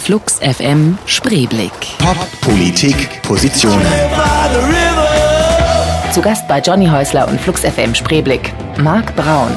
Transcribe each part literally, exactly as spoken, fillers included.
Flux F M Spreeblick. Pop, Politik, Positionen. Zu Gast bei Johnny Häusler und Flux F M Spreeblick, Marc Braun.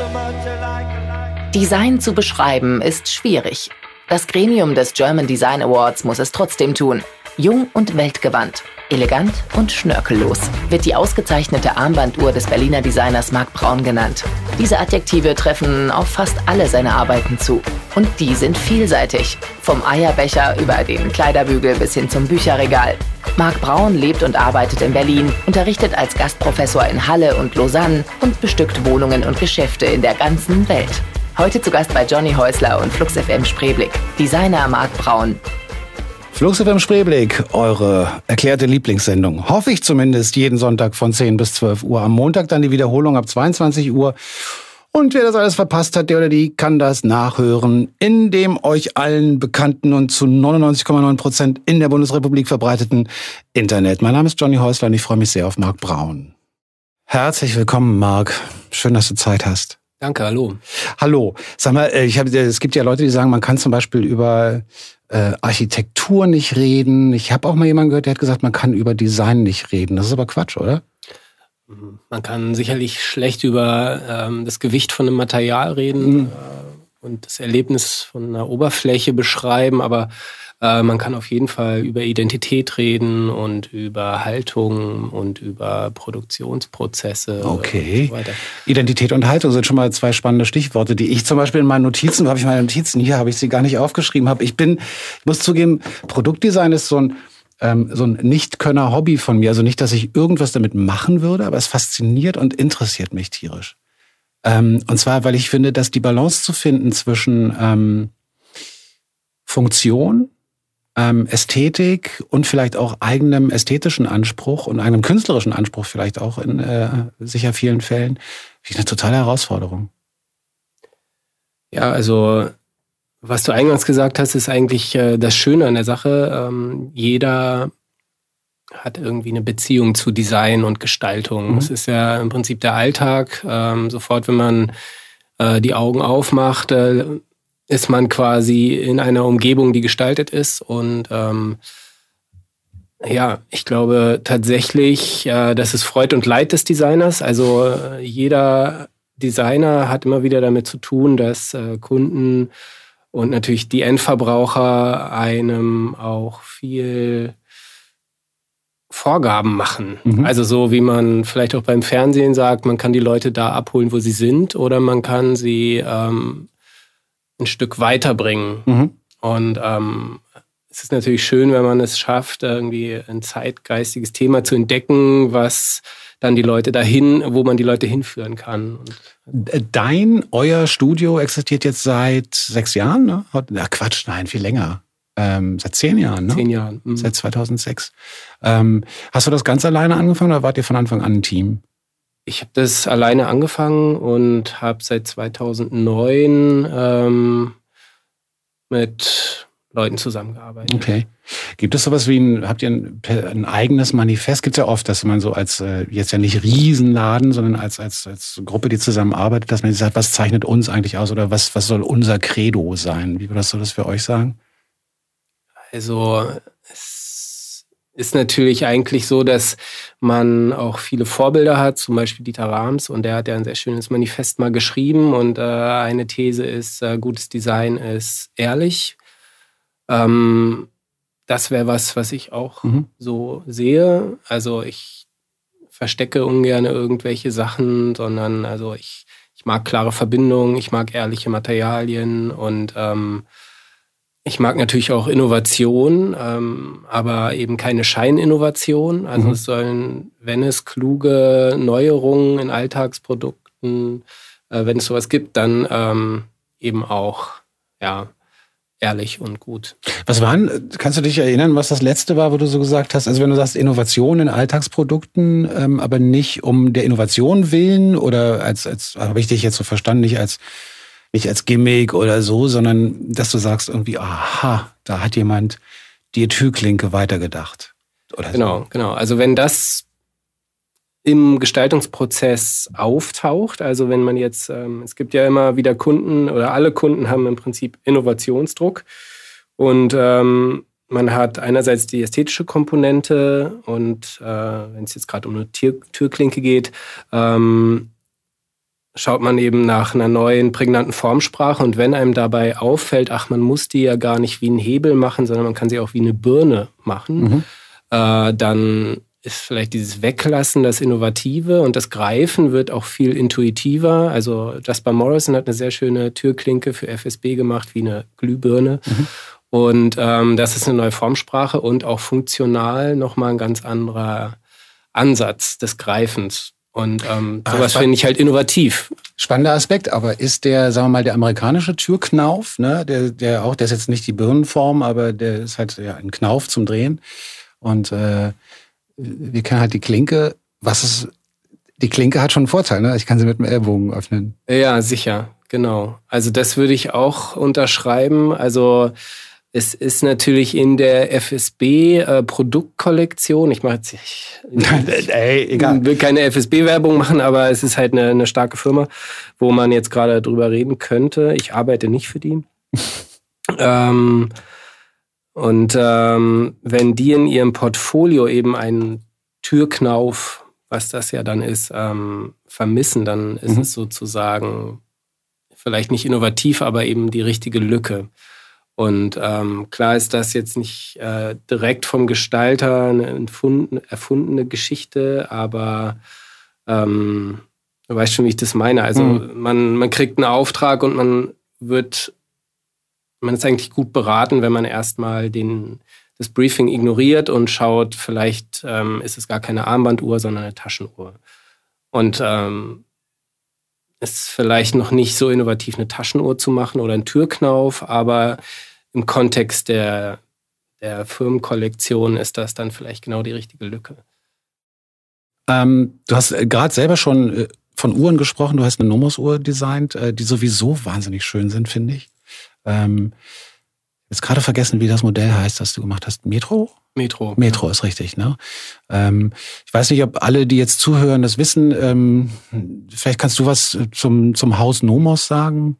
Design zu beschreiben ist schwierig. Das Gremium des German Design Awards muss es trotzdem tun. Jung und weltgewandt, elegant und schnörkellos wird die ausgezeichnete Armbanduhr des Berliner Designers Marc Braun genannt. Diese Adjektive treffen auf fast alle seine Arbeiten zu. Und die sind vielseitig. Vom Eierbecher über den Kleiderbügel bis hin zum Bücherregal. Marc Braun lebt und arbeitet in Berlin, unterrichtet als Gastprofessor in Halle und Lausanne und bestückt Wohnungen und Geschäfte in der ganzen Welt. Heute zu Gast bei Johnny Häusler und Flux F M Spreeblick, Designer Marc Braun. Flux F M Spreeblick, eure erklärte Lieblingssendung. Hoffe ich zumindest, jeden Sonntag von zehn bis zwölf Uhr. Am Montag dann die Wiederholung ab zweiundzwanzig Uhr. Und wer das alles verpasst hat, der oder die, kann das nachhören in dem euch allen bekannten und zu neunundneunzig Komma neun Prozent in der Bundesrepublik verbreiteten Internet. Mein Name ist Johnny Häusler und ich freue mich sehr auf Marc Braun. Herzlich willkommen, Marc. Schön, dass du Zeit hast. Danke, hallo. Hallo. Sag mal, ich hab, es gibt ja Leute, die sagen, man kann zum Beispiel über äh, Architektur nicht reden. Ich habe auch mal jemanden gehört, der hat gesagt, man kann über Design nicht reden. Das ist aber Quatsch, oder? Man kann sicherlich schlecht über ähm, das Gewicht von einem Material reden mhm. äh, und das Erlebnis von einer Oberfläche beschreiben, aber äh, man kann auf jeden Fall über Identität reden und über Haltung und über Produktionsprozesse. Okay. Und so weiter. Identität und Haltung sind schon mal zwei spannende Stichworte, die ich zum Beispiel in meinen Notizen, wo habe ich meine Notizen, hier habe ich sie gar nicht aufgeschrieben, habe. Ich bin, ich muss zugeben, Produktdesign ist so ein Ähm, so ein Nicht-Könner-Hobby von mir. Also nicht, dass ich irgendwas damit machen würde, aber es fasziniert und interessiert mich tierisch. Ähm, und zwar, weil ich finde, dass die Balance zu finden zwischen ähm, Funktion, ähm, Ästhetik und vielleicht auch eigenem ästhetischen Anspruch und eigenem künstlerischen Anspruch vielleicht auch in äh, sicher vielen Fällen, finde ich eine totale Herausforderung. Ja, also was du eingangs gesagt hast, ist eigentlich äh, das Schöne an der Sache. Ähm, jeder hat irgendwie eine Beziehung zu Design und Gestaltung. Mhm. Es ist ja im Prinzip der Alltag. Ähm, sofort, wenn man äh, die Augen aufmacht, äh, ist man quasi in einer Umgebung, die gestaltet ist. Und ähm, ja, ich glaube tatsächlich, äh, das ist Freud und Leid des Designers. Also äh, jeder Designer hat immer wieder damit zu tun, dass äh, Kunden und natürlich die Endverbraucher einem auch viel Vorgaben machen. Mhm. Also so wie man vielleicht auch beim Fernsehen sagt, man kann die Leute da abholen, wo sie sind, oder man kann sie ähm, ein Stück weiterbringen. Mhm. Und ähm, es ist natürlich schön, wenn man es schafft, irgendwie ein zeitgeistiges Thema zu entdecken, was dann die Leute dahin, wo man die Leute hinführen kann. Dein, euer Studio existiert jetzt seit sechs Jahren, ne? Na Quatsch, nein, viel länger. Ähm, seit zehn Jahren, ne? Zehn Jahren. Mhm. Seit zweitausendsechs. Ähm, hast du das ganz alleine angefangen oder wart ihr von Anfang an ein Team? Ich habe das alleine angefangen und habe seit zweitausendneun ähm, mit Leuten zusammengearbeitet. Okay. Gibt es sowas wie ein, habt ihr ein, ein eigenes Manifest? Gibt es ja oft, dass man so als, äh, jetzt ja nicht Riesenladen, sondern als, als, als Gruppe, die zusammenarbeitet, dass man sagt, was zeichnet uns eigentlich aus oder was, was soll unser Credo sein? Wie würdest du das für euch sagen? Also, es ist natürlich eigentlich so, dass man auch viele Vorbilder hat, zum Beispiel Dieter Rams, und der hat ja ein sehr schönes Manifest mal geschrieben, und äh, eine These ist, äh, gutes Design ist ehrlich. Ähm, das wäre was, was ich auch mhm. so sehe. Also ich verstecke ungern irgendwelche Sachen, sondern also ich, ich mag klare Verbindungen, ich mag ehrliche Materialien und ähm, ich mag natürlich auch Innovation, ähm, aber eben keine Scheininnovation. Also mhm. es sollen, wenn es kluge Neuerungen in Alltagsprodukten, äh, wenn es sowas gibt, dann ähm, eben auch, ja, ehrlich und gut. Was waren, kannst du dich erinnern, was das letzte war, wo du so gesagt hast, also wenn du sagst Innovation in Alltagsprodukten, ähm, aber nicht um der Innovation willen oder als, als habe ich dich jetzt so verstanden, nicht als, nicht als Gimmick oder so, sondern dass du sagst irgendwie, aha, da hat jemand die Türklinke weitergedacht. Oder genau, so. genau. Also wenn das im Gestaltungsprozess auftaucht. Also wenn man jetzt, ähm, es gibt ja immer wieder Kunden oder alle Kunden haben im Prinzip Innovationsdruck Und ähm, man hat einerseits die ästhetische Komponente und äh, wenn es jetzt gerade um eine Tür- Türklinke geht, ähm, schaut man eben nach einer neuen, prägnanten Formsprache. Und wenn einem dabei auffällt, ach, man muss die ja gar nicht wie einen Hebel machen, sondern man kann sie auch wie eine Birne machen, mhm. äh, dann ist vielleicht dieses Weglassen das Innovative und das Greifen wird auch viel intuitiver. Also Jasper Morrison hat eine sehr schöne Türklinke für F S B gemacht, wie eine Glühbirne. Mhm. Und ähm, das ist eine neue Formsprache und auch funktional nochmal ein ganz anderer Ansatz des Greifens. Und ähm, sowas finde ich halt innovativ. Spannender Aspekt, aber ist der, sagen wir mal, der amerikanische Türknauf, ne, der, der auch, der ist jetzt nicht die Birnenform, aber der ist halt ja ein Knauf zum Drehen. Und äh, wir kennen halt die Klinke. Was ist, die Klinke hat schon einen Vorteil, ne? Ich kann sie mit dem Ellbogen öffnen. Ja, sicher, genau. Also das würde ich auch unterschreiben. Also es ist natürlich in der F S B-Produktkollektion, äh, ich mache jetzt, ich, Ey, egal. will keine F S B-Werbung machen, aber es ist halt eine, eine starke Firma, wo man jetzt gerade drüber reden könnte. Ich arbeite nicht für die. ähm, und ähm, wenn die in ihrem Portfolio eben einen Türknauf, was das ja dann ist, ähm, vermissen, dann ist mhm. es sozusagen vielleicht nicht innovativ, aber eben die richtige Lücke. Und ähm, klar ist das jetzt nicht äh, direkt vom Gestalter eine erfundene, erfundene Geschichte, aber ähm, du weißt schon, wie ich das meine. Also mhm. man, man kriegt einen Auftrag und man wird, man ist eigentlich gut beraten, wenn man erstmal den das Briefing ignoriert und schaut, vielleicht ähm, ist es gar keine Armbanduhr, sondern eine Taschenuhr. Und ähm, ist vielleicht noch nicht so innovativ, eine Taschenuhr zu machen oder einen Türknauf, aber im Kontext der, der Firmenkollektion ist das dann vielleicht genau die richtige Lücke. Ähm, du hast gerade selber schon äh, von Uhren gesprochen. Du hast eine Nomos-Uhr designt, äh, die sowieso wahnsinnig schön sind, finde ich. Ähm, jetzt gerade vergessen, wie das Modell heißt, das du gemacht hast. Metro? Metro. Metro ja. Ist richtig, ne? Ähm, ich weiß nicht, ob alle, die jetzt zuhören, das wissen. Ähm, vielleicht kannst du was zum, zum Haus Nomos sagen?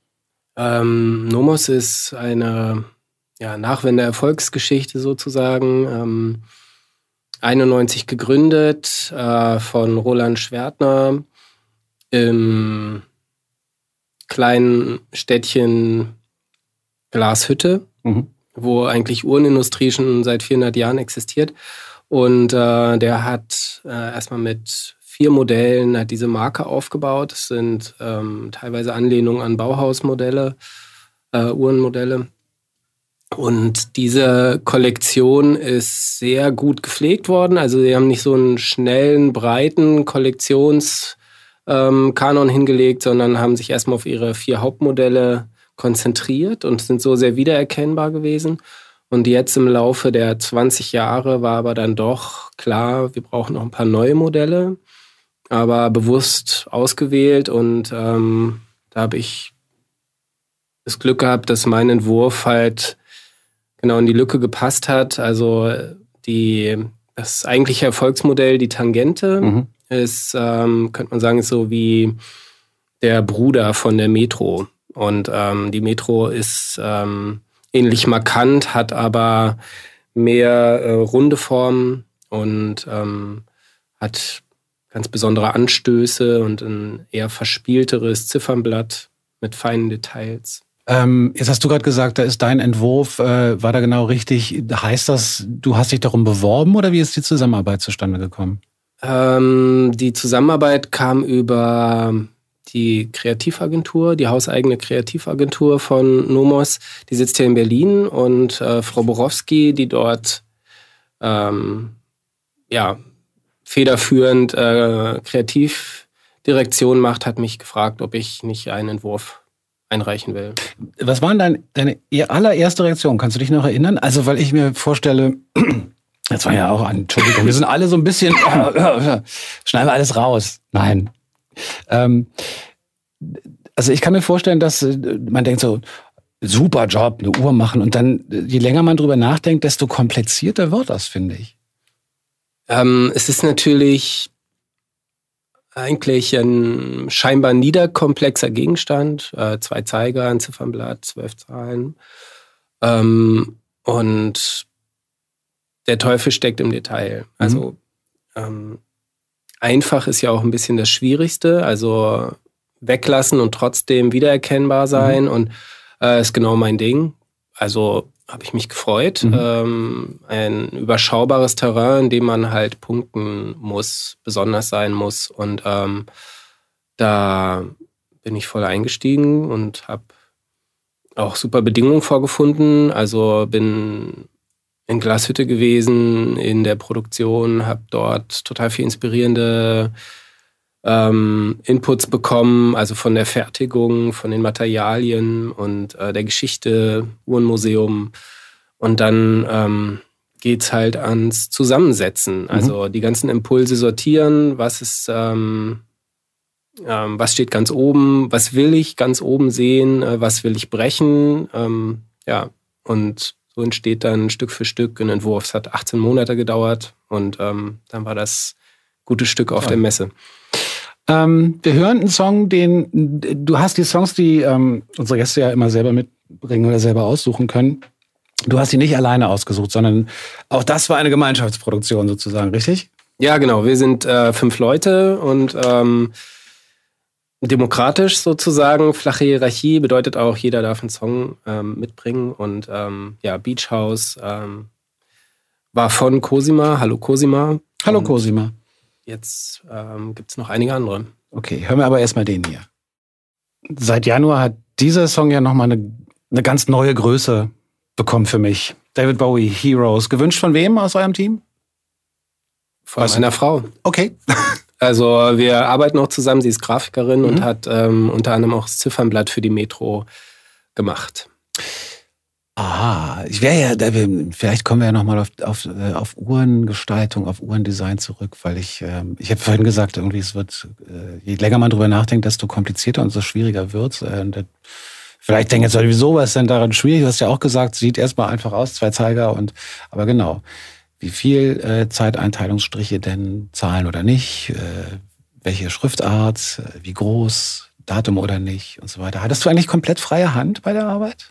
Ähm, Nomos ist eine ja, Nachwende-Erfolgsgeschichte sozusagen. Ähm, einundneunzig gegründet äh, von Roland Schwertner im kleinen Städtchen Glashütte, mhm. wo eigentlich Uhrenindustrie schon seit vierhundert Jahren existiert. Und äh, der hat äh, erstmal mit vier Modellen hat diese Marke aufgebaut. Das sind ähm, teilweise Anlehnungen an Bauhausmodelle, äh, Uhrenmodelle. Und diese Kollektion ist sehr gut gepflegt worden. Also sie haben nicht so einen schnellen, breiten Kollektionskanon ähm, hingelegt, sondern haben sich erstmal auf ihre vier Hauptmodelle konzentriert und sind so sehr wiedererkennbar gewesen. Und jetzt im Laufe der zwanzig Jahre war aber dann doch klar, wir brauchen noch ein paar neue Modelle, aber bewusst ausgewählt. Und ähm, da habe ich das Glück gehabt, dass mein Entwurf halt genau in die Lücke gepasst hat. Also die, das eigentliche Erfolgsmodell, die Tangente, mhm. ist, ähm, könnte man sagen, ist so wie der Bruder von der Metro. Und ähm, die Metro ist ähm, ähnlich markant, hat aber mehr äh, runde Formen und ähm, hat ganz besondere Anstöße und ein eher verspielteres Ziffernblatt mit feinen Details. Ähm, jetzt hast du gerade gesagt, da ist dein Entwurf, äh, war da genau richtig? Heißt das, du hast dich darum beworben oder wie ist die Zusammenarbeit zustande gekommen? Ähm, die Zusammenarbeit kam über die Kreativagentur, die hauseigene Kreativagentur von Nomos. Die sitzt hier in Berlin und äh, Frau Borowski, die dort ähm, ja, federführend äh, Kreativdirektion macht, hat mich gefragt, ob ich nicht einen Entwurf einreichen will. Was war denn deine, deine allererste Reaktion? Kannst du dich noch erinnern? Also, weil ich mir vorstelle, jetzt war ja auch an, Entschuldigung, wir sind alle so ein bisschen, schneiden wir alles raus. Nein. Ähm, also ich kann mir vorstellen, dass man denkt so, super Job, eine Uhr machen und dann, je länger man drüber nachdenkt, desto komplizierter wird das, finde ich. Ähm, es ist natürlich eigentlich ein scheinbar niederkomplexer Gegenstand. Äh, zwei Zeiger, ein Ziffernblatt, zwölf Zahlen. Ähm, und der Teufel steckt im Detail. Also mhm. ähm, einfach ist ja auch ein bisschen das Schwierigste. Also weglassen und trotzdem wiedererkennbar sein. Mhm. Und äh, ist genau mein Ding. Also habe ich mich gefreut. Mhm. Ähm, ein überschaubares Terrain, in dem man halt punkten muss, besonders sein muss. Und ähm, da bin ich voll eingestiegen und habe auch super Bedingungen vorgefunden. Also bin in Glashütte gewesen, in der Produktion, habe dort total viel inspirierende ähm, Inputs bekommen, also von der Fertigung, von den Materialien und äh, der Geschichte, Uhrenmuseum. Und dann ähm, geht's halt ans Zusammensetzen. Also mhm. die ganzen Impulse sortieren, was ist, ähm, ähm, was steht ganz oben, was will ich ganz oben sehen, äh, was will ich brechen, ähm, ja, und so entsteht dann Stück für Stück ein Entwurf. Es hat achtzehn Monate gedauert und ähm, dann war das gute Stück auf Toll. Der Messe. Ähm, wir hören einen Song, den du hast die Songs, die ähm, unsere Gäste ja immer selber mitbringen oder selber aussuchen können. Du hast die nicht alleine ausgesucht, sondern auch das war eine Gemeinschaftsproduktion sozusagen, richtig? Ja, genau. Wir sind äh, fünf Leute und ähm, demokratisch sozusagen. Flache Hierarchie bedeutet auch, jeder darf einen Song ähm, mitbringen. Und ähm, ja, Beach House ähm, war von Cosima. Hallo Cosima. Hallo Cosima. Jetzt ähm, gibt es noch einige andere. Okay, hören wir aber erstmal den hier. Seit Januar hat dieser Song ja nochmal eine, eine ganz neue Größe bekommen für mich. David Bowie, Heroes. Gewünscht von wem aus eurem Team? Von Was? Meiner Frau. Okay. Also wir arbeiten auch zusammen, sie ist Grafikerin mhm. und hat ähm, unter anderem auch das Ziffernblatt für die Metro gemacht. Ah, ich wäre ja, vielleicht kommen wir ja nochmal auf, auf, auf Uhrengestaltung, auf Uhrendesign zurück, weil ich, ähm, ich habe vorhin gesagt, irgendwie es wird, äh, je länger man drüber nachdenkt, desto komplizierter und so schwieriger wird's. Äh, das, vielleicht denken jetzt sowieso, was ist denn daran schwierig? Du hast ja auch gesagt, sieht erstmal einfach aus, zwei Zeiger und, aber genau. Wie viel äh, Zeiteinteilungsstriche denn zahlen oder nicht? Äh, welche Schriftart? Äh, wie groß? Datum oder nicht? Und so weiter. Hattest du eigentlich komplett freie Hand bei der Arbeit?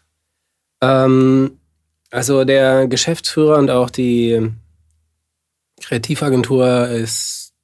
Also der Geschäftsführer und auch die Kreativagentur ist,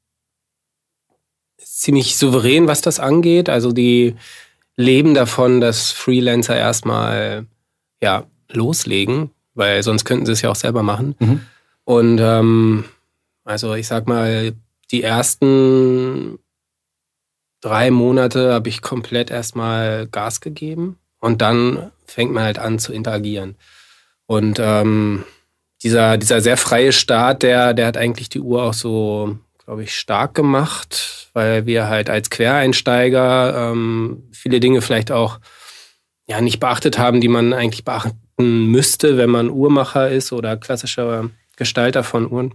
ist ziemlich souverän, was das angeht. Also die leben davon, dass Freelancer erstmal ja, loslegen, weil sonst könnten sie es ja auch selber machen. Mhm. Und ähm, also ich sag mal, die ersten drei Monate habe ich komplett erstmal Gas gegeben. Und dann fängt man halt an zu interagieren. Und ähm, dieser, dieser sehr freie Start, der, der hat eigentlich die Uhr auch so, glaube ich, stark gemacht, weil wir halt als Quereinsteiger ähm, viele Dinge vielleicht auch ja nicht beachtet haben, die man eigentlich beachten müsste, wenn man Uhrmacher ist oder klassischer Gestalter von Uhren.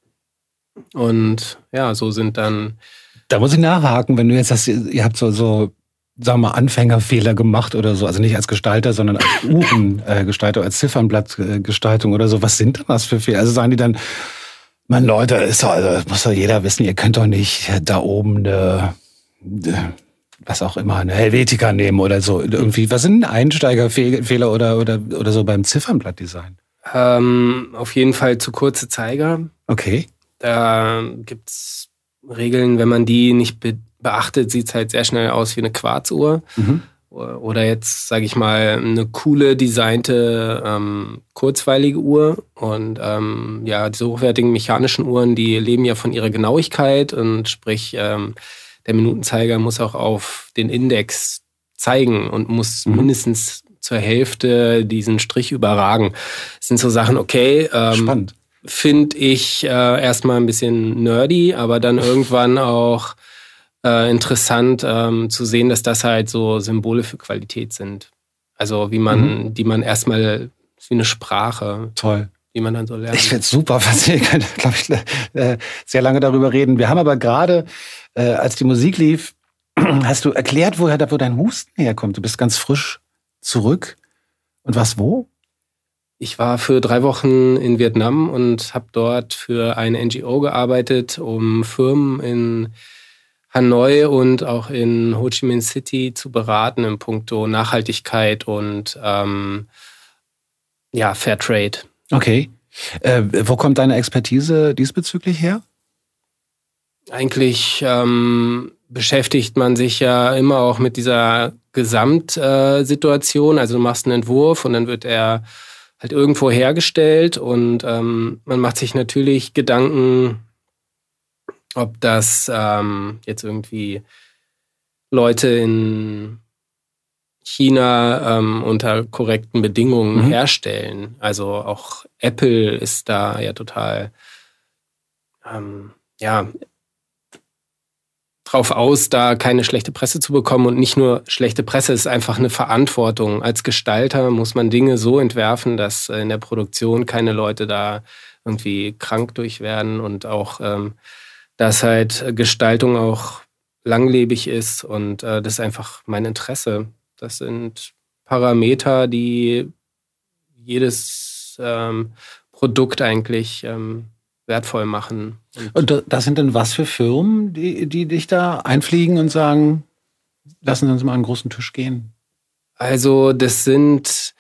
Und ja, so sind dann... Da muss ich nachhaken, wenn du jetzt sagst, ihr habt so... so sagen wir mal, Anfängerfehler gemacht oder so. Also nicht als Gestalter, sondern als Uhrengestalter, als Ziffernblattgestaltung oder so. Was sind denn das für Fehler? Also sagen die dann, man Leute, ist doch, also, muss doch jeder wissen, ihr könnt doch nicht da oben eine, was auch immer, eine Helvetica nehmen oder so. Irgendwie, was sind Einsteigerfehler oder, oder, oder so beim Ziffernblattdesign? Ähm, auf jeden Fall zu kurze Zeiger. Okay. Da gibt's Regeln, wenn man die nicht be- beachtet, sieht es halt sehr schnell aus wie eine Quarzuhr. Mhm. Oder jetzt, sage ich mal, eine coole, designte, ähm, kurzweilige Uhr. Und ähm, ja, diese hochwertigen mechanischen Uhren, die leben ja von ihrer Genauigkeit. Und sprich, ähm, der Minutenzeiger muss auch auf den Index zeigen und muss mhm. mindestens zur Hälfte diesen Strich überragen. Das sind so Sachen, okay. Ähm, Spannend. Finde ich äh, erstmal ein bisschen nerdy, aber dann irgendwann auch äh, interessant ähm, zu sehen, dass das halt so Symbole für Qualität sind. Also wie man, mhm. die man erstmal, wie eine Sprache. Toll. Die man dann so lernt. Ich finde es super, was wir können, glaube ich, äh, sehr lange darüber reden. Wir haben aber gerade, äh, als die Musik lief, hast du erklärt, woher wo dein Husten herkommt. Du bist ganz frisch zurück. Und was wo? Ich war für drei Wochen in Vietnam und habe dort für eine N G O gearbeitet, um Firmen in Hanoi und auch in Ho Chi Minh City zu beraten in puncto Nachhaltigkeit und ähm, Ja, Fairtrade. Okay. Äh, wo kommt deine Expertise diesbezüglich her? Eigentlich ähm, beschäftigt man sich ja immer auch mit dieser Gesamtsituation. Also du machst einen Entwurf und dann wird er halt irgendwo hergestellt und ähm, man macht sich natürlich Gedanken, ob das ähm, jetzt irgendwie Leute in China ähm, unter korrekten Bedingungen Mhm. herstellen. Also auch Apple ist da ja total ähm, ja drauf aus, da keine schlechte Presse zu bekommen. Und nicht nur schlechte Presse, es ist einfach eine Verantwortung. Als Gestalter muss man Dinge so entwerfen, dass in der Produktion keine Leute da irgendwie krank durch werden und auch, ähm, dass halt Gestaltung auch langlebig ist. Und äh, das ist einfach mein Interesse. Das sind Parameter, die jedes ähm, Produkt eigentlich ähm, wertvoll machen. Und da- das sind denn was für Firmen, die, die dich da einfliegen und sagen, lassen Sie uns mal an einen großen Tisch gehen? Also das sind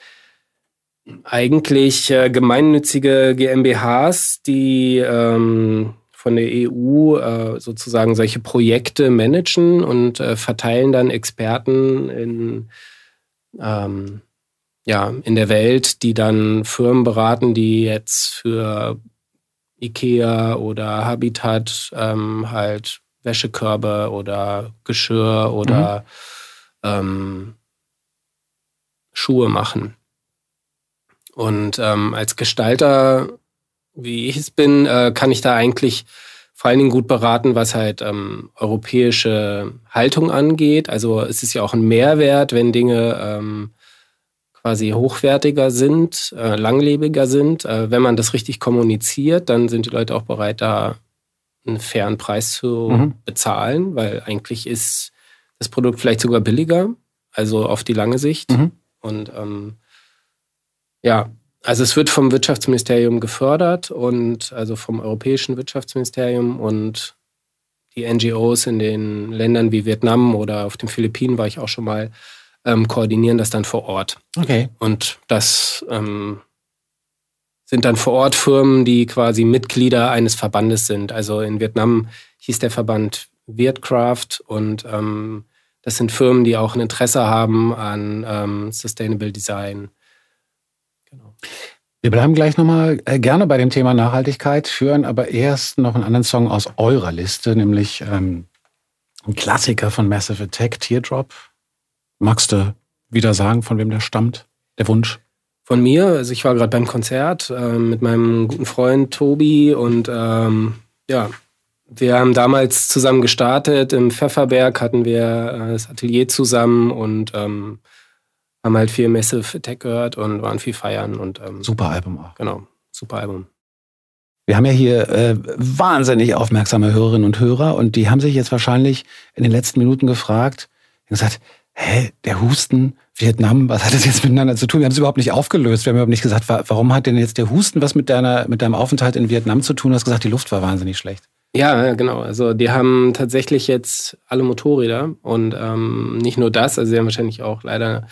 eigentlich äh, gemeinnützige GmbHs, die ähm, von der E U äh, sozusagen solche Projekte managen und äh, verteilen dann Experten in, ähm, ja, in der Welt, die dann Firmen beraten, die jetzt für IKEA oder Habitat ähm, halt Wäschekörbe oder Geschirr oder ähm, Schuhe machen. Und ähm, als Gestalter, wie ich es bin, äh, kann ich da eigentlich vor allen Dingen gut beraten, was halt ähm, europäische Haltung angeht. Also es ist ja auch ein Mehrwert, wenn Dinge ähm, quasi hochwertiger sind, äh, langlebiger sind. Äh, wenn man das richtig kommuniziert, dann sind die Leute auch bereit, da einen fairen Preis zu Mhm. bezahlen, weil eigentlich ist das Produkt vielleicht sogar billiger, also auf die lange Sicht. Mhm. Und ähm, ja, also es wird vom Wirtschaftsministerium gefördert und also vom Europäischen Wirtschaftsministerium und die N G Os in den Ländern wie Vietnam oder auf den Philippinen war ich auch schon mal, ähm, koordinieren das dann vor Ort. Okay. Und das ähm, sind dann vor Ort Firmen, die quasi Mitglieder eines Verbandes sind. Also in Vietnam hieß der Verband Vietcraft und ähm, das sind Firmen, die auch ein Interesse haben an ähm, Sustainable Design. Genau. Wir bleiben gleich nochmal äh, gerne bei dem Thema Nachhaltigkeit, führen aber erst noch einen anderen Song aus eurer Liste, nämlich ähm, ein Klassiker von Massive Attack, Teardrop. Magst du wieder sagen, von wem der stammt, der Wunsch? Von mir, also ich war gerade beim Konzert äh, mit meinem guten Freund Tobi und ähm, ja, wir haben damals zusammen gestartet. Im Pfefferberg hatten wir äh, das Atelier zusammen und ähm, haben halt viel Massive Attack gehört und waren viel feiern und ähm, Super Album auch. Genau, super Album. Wir haben ja hier äh, wahnsinnig aufmerksame Hörerinnen und Hörer und die haben sich jetzt wahrscheinlich in den letzten Minuten gefragt und gesagt, hä, der Husten, Vietnam, was hat das jetzt miteinander zu tun? Wir haben es überhaupt nicht aufgelöst. Wir haben überhaupt nicht gesagt, wa- warum hat denn jetzt der Husten was mit deiner, mit deinem Aufenthalt in Vietnam zu tun? Du hast gesagt, die Luft war wahnsinnig schlecht. Ja, genau. Also die haben tatsächlich jetzt alle Motorräder und ähm, nicht nur das, also sie haben wahrscheinlich auch leider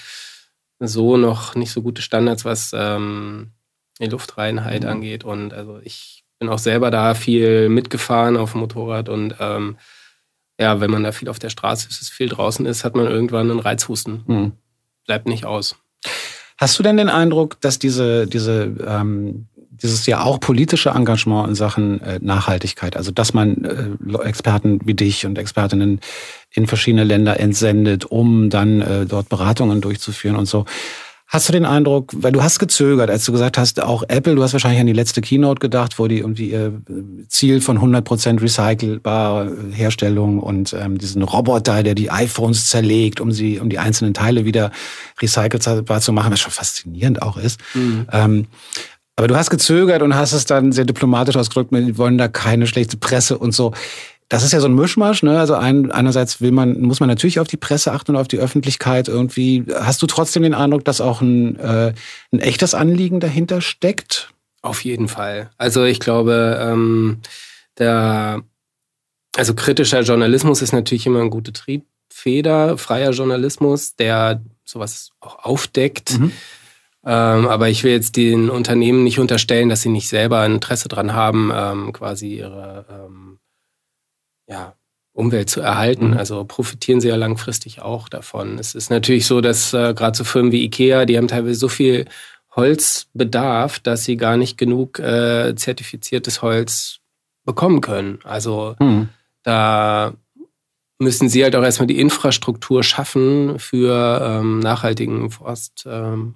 so noch nicht so gute Standards, was ähm, die Luftreinheit Mhm. angeht. Und also ich bin auch selber da viel mitgefahren auf dem Motorrad und ähm, ja, wenn man da viel auf der Straße ist, viel draußen ist, hat man irgendwann einen Reizhusten. Mhm. Bleibt nicht aus. Hast du denn den Eindruck, dass diese, diese, ähm, dieses ja auch politische Engagement in Sachen äh, Nachhaltigkeit, also dass man äh, Experten wie dich und Expertinnen in verschiedene Länder entsendet, um dann äh, dort Beratungen durchzuführen und so. Hast du den Eindruck, weil du hast gezögert, als du gesagt hast, auch Apple, du hast wahrscheinlich an die letzte Keynote gedacht, wo die irgendwie ihr Ziel von hundert Prozent recycelbarer Herstellung und ähm, diesen Roboter, der die iPhones zerlegt, um sie, um die einzelnen Teile wieder recycelbar zu machen, was schon faszinierend auch ist. Mhm. Ähm, aber du hast gezögert und hast es dann sehr diplomatisch ausgedrückt, wir wollen da keine schlechte Presse und so. Das ist ja so ein Mischmasch, ne? Also ein, einerseits will man, muss man natürlich auf die Presse achten und auf die Öffentlichkeit irgendwie. Hast du trotzdem den Eindruck, dass auch ein, äh, ein echtes Anliegen dahinter steckt? Auf jeden Fall. Also ich glaube, ähm, der, also kritischer Journalismus ist natürlich immer eine gute Triebfeder, freier Journalismus, der sowas auch aufdeckt. Mhm. Ähm, aber ich will jetzt den Unternehmen nicht unterstellen, dass sie nicht selber ein Interesse dran haben, ähm, quasi ihre ähm, ja, Umwelt zu erhalten. Mhm. Also profitieren sie ja langfristig auch davon. Es ist natürlich so, dass äh, gerade so Firmen wie Ikea, die haben teilweise so viel Holzbedarf, dass sie gar nicht genug äh, zertifiziertes Holz bekommen können. Also mhm. da müssen sie halt auch erstmal die Infrastruktur schaffen für ähm, nachhaltigen Forstbau. Ähm,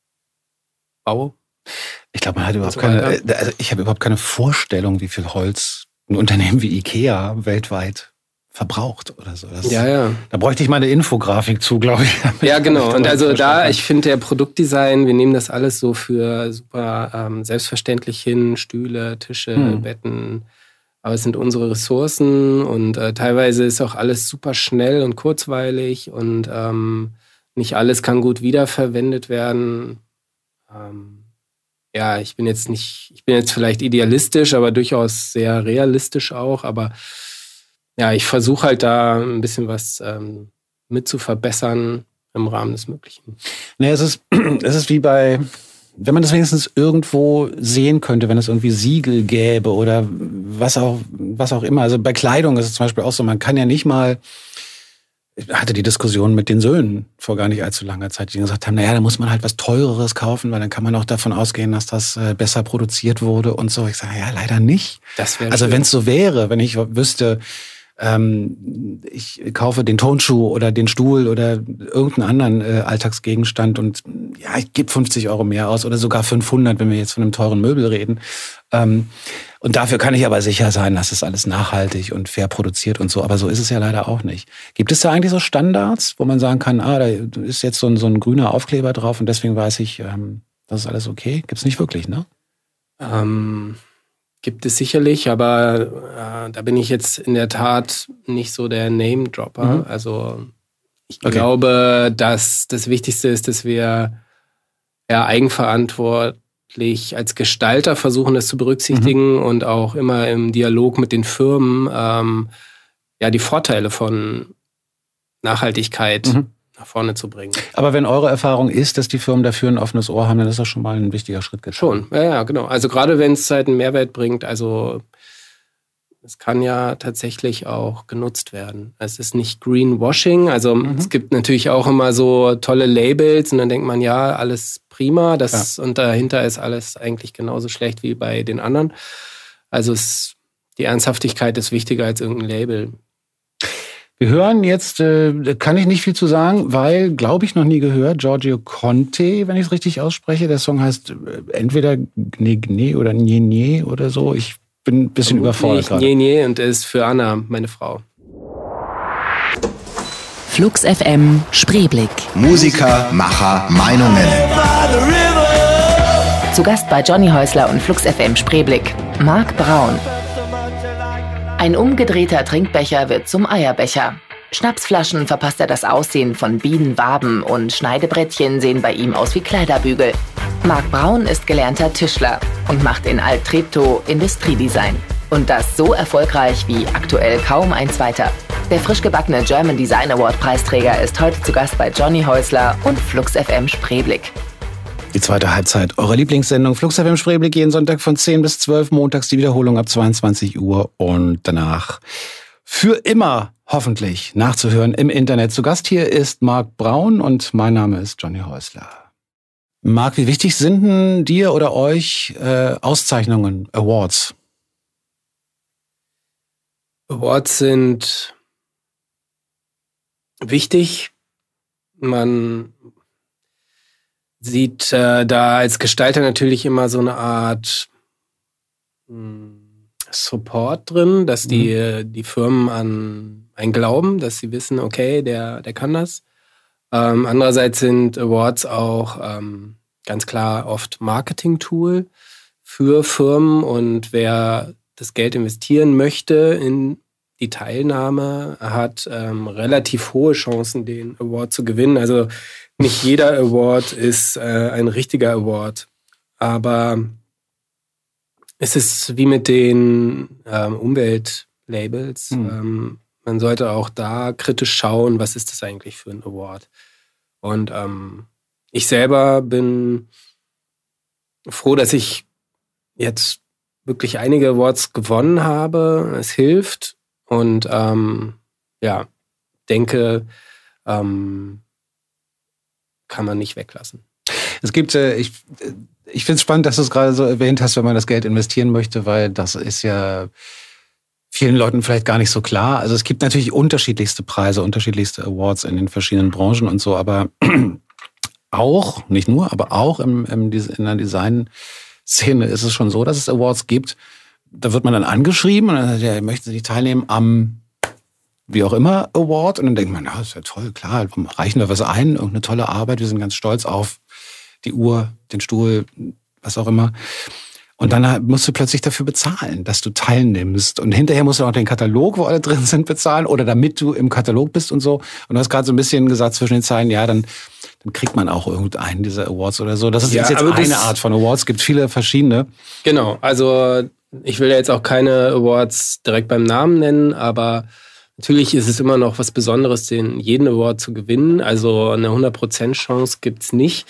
ich glaube, man hat überhaupt so keine, also ich habe überhaupt keine Vorstellung, wie viel Holz ein Unternehmen wie Ikea weltweit verbraucht oder so. Das, ja, ja. Da bräuchte ich mal eine Infografik zu, glaube ich. Ja, genau. Und also da, ich finde, der Produktdesign, wir nehmen das alles so für super ähm, selbstverständlich hin, Stühle, Tische, hm. Betten. Aber es sind unsere Ressourcen und äh, teilweise ist auch alles super schnell und kurzweilig und ähm, nicht alles kann gut wiederverwendet werden. Ähm, ja, ich bin jetzt nicht, ich bin jetzt vielleicht idealistisch, aber durchaus sehr realistisch auch. Aber ja, ich versuche halt da ein bisschen was ähm, mit zu verbessern im Rahmen des Möglichen. Nee, es ist, es ist wie bei, wenn man das wenigstens irgendwo sehen könnte, wenn es irgendwie Siegel gäbe oder was auch, was auch immer. Also bei Kleidung ist es zum Beispiel auch so, man kann ja nicht mal, ich hatte die Diskussion mit den Söhnen vor gar nicht allzu langer Zeit, die gesagt haben, naja, da muss man halt was Teureres kaufen, weil dann kann man auch davon ausgehen, dass das besser produziert wurde und so. Ich sage, ja, leider nicht. Das wäre also wenn es so wäre, wenn ich wüsste, ähm, ich kaufe den Tonschuh oder den Stuhl oder irgendeinen anderen äh, Alltagsgegenstand und ja, ich gebe fünfzig Euro mehr aus oder sogar fünfhundert, wenn wir jetzt von einem teuren Möbel reden. Ähm, und dafür kann ich aber sicher sein, dass es alles nachhaltig und fair produziert und so. Aber so ist es ja leider auch nicht. Gibt es da eigentlich so Standards, wo man sagen kann, ah, da ist jetzt so ein, so ein grüner Aufkleber drauf und deswegen weiß ich, ähm, das ist alles okay? Gibt's nicht wirklich, ne? Ähm, gibt es sicherlich, aber äh, da bin ich jetzt in der Tat nicht so der Name-Dropper. Mhm. Also ich okay. glaube, dass das Wichtigste ist, dass wir ja eigenverantwortlich als Gestalter versuchen, das zu berücksichtigen mhm. und auch immer im Dialog mit den Firmen ähm, ja die Vorteile von Nachhaltigkeit mhm. nach vorne zu bringen. Aber wenn eure Erfahrung ist, dass die Firmen dafür ein offenes Ohr haben, dann ist das schon mal ein wichtiger Schritt getan. Schon, ja, ja, genau. Also gerade wenn es halt einen Mehrwert bringt, also es kann ja tatsächlich auch genutzt werden. Es ist nicht Greenwashing, also mhm. es gibt natürlich auch immer so tolle Labels und dann denkt man, ja, alles prima, das ja. und dahinter ist alles eigentlich genauso schlecht wie bei den anderen. Also es, die Ernsthaftigkeit ist wichtiger als irgendein Label. Wir hören jetzt, äh, kann ich nicht viel zu sagen, weil, glaube ich, noch nie gehört, Giorgio Conte, wenn ich es richtig ausspreche. Der Song heißt äh, entweder Gne Gne oder Nye Nye oder so. Ich bin ein bisschen oh, überfordert gerade. Nye Nye und er ist für Anna, meine Frau. Flux F M Spreeblick. Musiker, Macher, Meinungen. Zu Gast bei Johnny Häusler und Flux F M Spreeblick, Marc Braun. Ein umgedrehter Trinkbecher wird zum Eierbecher. Schnapsflaschen verpasst er das Aussehen von Bienenwaben und Schneidebrettchen sehen bei ihm aus wie Kleiderbügel. Marc Braun ist gelernter Tischler und macht in Alt-Treptow Industriedesign. Und das so erfolgreich wie aktuell kaum ein zweiter. Der frisch gebackene German Design Award Preisträger ist heute zu Gast bei Johnny Häusler und Flux F M Spreeblick. Die zweite Halbzeit eurer Lieblingssendung Flux F M Spreeblick jeden Sonntag von zehn bis zwölf, montags die Wiederholung ab zweiundzwanzig Uhr und danach für immer hoffentlich nachzuhören im Internet. Zu Gast hier ist Marc Braun und mein Name ist Johnny Häusler. Marc, wie wichtig sind denn dir oder euch äh, Auszeichnungen, Awards? Awards sind wichtig. Man sieht äh, da als Gestalter natürlich immer so eine Art mh, Support drin, dass die, mhm. die Firmen an einen glauben, dass sie wissen, okay, der, der kann das. Ähm, andererseits sind Awards auch ähm, ganz klar oft Marketing-Tool für Firmen und wer das Geld investieren möchte in die Teilnahme, hat ähm, relativ hohe Chancen, den Award zu gewinnen. Also nicht jeder Award ist äh, ein richtiger Award, aber es ist wie mit den ähm, Umweltlabels. Hm. Ähm, man sollte auch da kritisch schauen, was ist das eigentlich für ein Award. Und ähm, ich selber bin froh, dass ich jetzt wirklich einige Awards gewonnen habe. Es hilft und ähm, ja, denke, ähm, kann man nicht weglassen. Es gibt, äh, ich, ich finde es spannend, dass du es gerade so erwähnt hast, wenn man das Geld investieren möchte, weil das ist ja vielen Leuten vielleicht gar nicht so klar. Also es gibt natürlich unterschiedlichste Preise, unterschiedlichste Awards in den verschiedenen Branchen und so, aber auch, nicht nur, aber auch im, im, in der Design-Szene ist es schon so, dass es Awards gibt. Da wird man dann angeschrieben und dann sagt, ja, möchten Sie nicht teilnehmen am wie auch immer Award? Und dann denkt man, ja, ist ja toll, klar, reichen wir was ein, irgendeine tolle Arbeit, wir sind ganz stolz auf die Uhr, den Stuhl, was auch immer. Und dann musst du plötzlich dafür bezahlen, dass du teilnimmst. Und hinterher musst du auch den Katalog, wo alle drin sind, bezahlen oder damit du im Katalog bist und so. Und du hast gerade so ein bisschen gesagt zwischen den Zeilen, ja, dann, dann kriegt man auch irgendeinen dieser Awards oder so. Das ist ja, jetzt eine Art von Awards. Es gibt viele verschiedene. Genau, also ich will ja jetzt auch keine Awards direkt beim Namen nennen, aber natürlich ist es immer noch was Besonderes, den jeden Award zu gewinnen. Also eine hundert Prozent Chance gibt's nicht.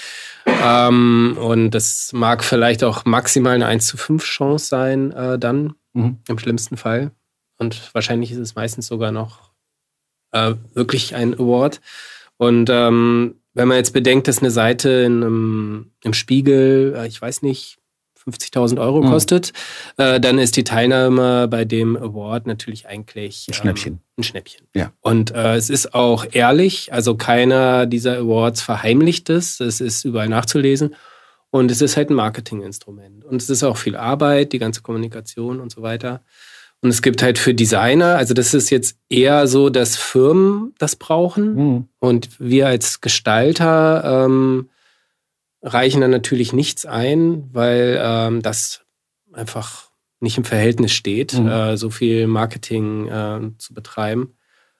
Ähm, und das mag vielleicht auch maximal eine eins zu fünf Chance sein äh, dann, mhm. im schlimmsten Fall. Und wahrscheinlich ist es meistens sogar noch äh, wirklich ein Award. Und ähm, wenn man jetzt bedenkt, dass eine Seite in einem, im Spiegel, äh, ich weiß nicht, fünfzigtausend Euro kostet, mhm. äh, dann ist die Teilnahme bei dem Award natürlich eigentlich ein Schnäppchen. Ähm, ein Schnäppchen. Ja. Und äh, es ist auch ehrlich, also keiner dieser Awards verheimlicht es, es ist überall nachzulesen und es ist halt ein Marketinginstrument. Und es ist auch viel Arbeit, die ganze Kommunikation und so weiter. Und es gibt halt für Designer, also das ist jetzt eher so, dass Firmen das brauchen mhm. und wir als Gestalter ähm, reichen dann natürlich nichts ein, weil ähm, das einfach nicht im Verhältnis steht, mhm. äh, so viel Marketing äh, zu betreiben.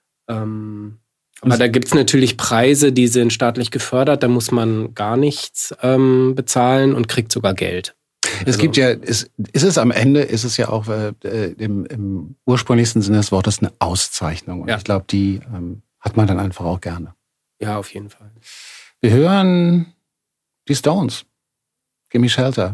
Ähm, aber da gibt's natürlich Preise, die sind staatlich gefördert, da muss man gar nichts ähm, bezahlen und kriegt sogar Geld. Es also, gibt ja, es ist es am Ende, ist es ja auch äh, im, im ursprünglichsten Sinne des Wortes eine Auszeichnung. Und ja. ich glaube, die ähm, hat man dann einfach auch gerne. Ja, auf jeden Fall. Wir hören die Stones. Gimme Shelter.